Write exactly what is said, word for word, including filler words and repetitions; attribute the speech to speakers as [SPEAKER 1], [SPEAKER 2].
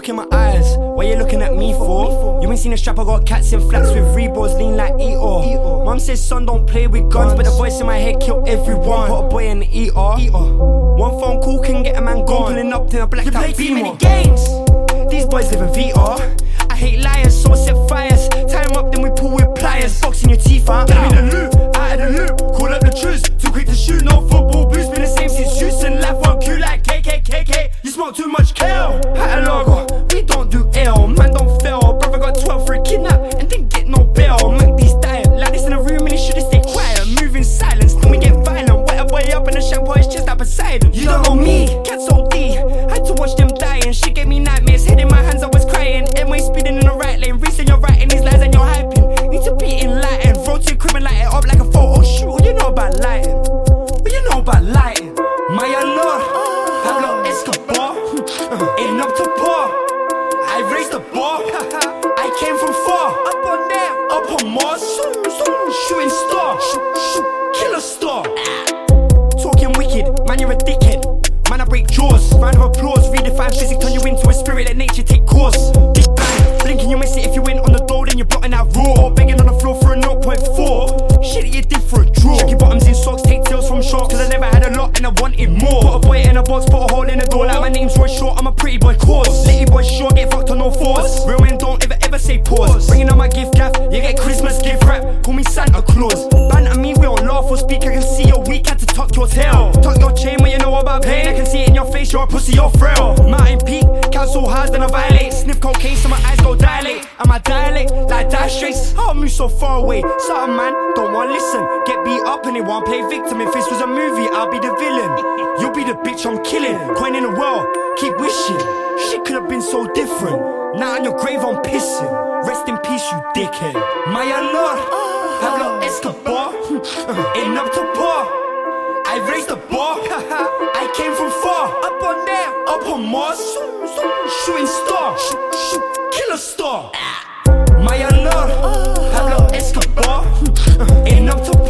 [SPEAKER 1] look in my eyes, what you looking at me for? You ain't seen a strap, I got cats in flats with Reeboks, lean like Eeyore. Mum says son don't play with guns, but the voice in my head kill everyone. Put a boy in the E R. One phone call can get a man gone. Pulling up to a blacked out Beamer. You play too many games. These boys live in V R. I hate liars, so I set fires. Tie them up, then we pull with pliers. Boxing your teeth out. Get me the loop, out of the loop. Call up the truce, too quick to shoot. No football boots, been the same since Houston. Life won't queue like K K K K. You smoke too much kale. Pat a logo, we don't do L. Man don't fail. Brother got twelve for a kidnap and didn't get no bail. Make these diet like this in a room and he should've stayed quiet. Move in silence, then we get violent. Wet a boy up and the shampoo is just up beside him. You don't know me, cats O D. Had to watch them dying. Shit gave me nightmares. Head in my hands, I was crying. M-way speeding in the right lane. Reason you're writing these lies and you're hyping. Need to be enlightened. Roll to your crib and light it up like a photo shoot. What you know about lighting? What you know about lighting? Maya Lord, Pablo Escobar. Ain't up to par. I raised the bar. I came from far. Up on there, up on Mars. Shooting star, killer star. Talking wicked, man you're a dickhead. Man I break jaws, round of applause. Redefine physics, turn you into a spirit. Let nature take course. Dick bang, blinking you miss it. If you win on the door then you're blotting out raw. Begging on the floor for a zero point four. Shit that you did for a draw. Check your bottoms in socks, take tails from sharks. Cause I never had a lot and I wanted more. Put a boy in a box, put a hole in the door. Like my name's Roy Short, I'm a pretty boy course. Litty boy short, get fucked on all fours. Real men don't ever ever say pause. Bringing on my gift gaff, you get Christmas gift wrap. Call me Santa Claus. Banter me, we don't laugh or speak. I can see you're weak, had to tuck your tail. Tuck your chain when you know about pain. I can see it in your face, you're a pussy, you're frail. Mountain peak, council hard, then I violate. Sniff cocaine so my eyes go dilate. And my dialect, like dash straits. I'll move so far away. Certain man, don't want listen. Get beat up and they won't play victim. If this was a movie, I'll be the villain. You'll be the bitch I'm killing. Coin in the world, keep wishing. Shit could have been so different. Now on your grave I'm pissing. Rest in peace, you dickhead. Maya Lord, Pablo Escobar. Ain't up to par. I raised the bar. I came from far. Up on there, up on Mars. Shooting star, killer star. Maya Lord, Pablo Escobar. Ain't up to